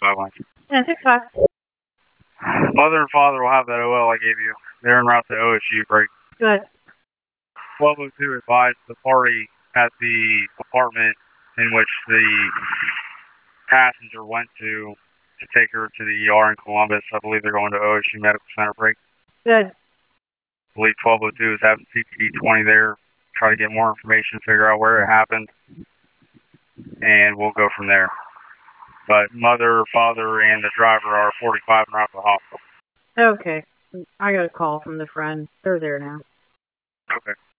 1065 line. 1065. Mother and father will have that OL I gave you. They're en route to OSU break. Good. 1202 advised the party at the apartment in which the passenger went to take her to the ER in Columbus. I believe they're going to OSU Medical Center break. Good. I believe 1202 is having CPD 20 there. Try to get more information, figure out where it happened, and we'll go from there. But mother, father, and the driver are 45 and route to the hospital. Okay. I got a call from the friend. They're there now. Okay.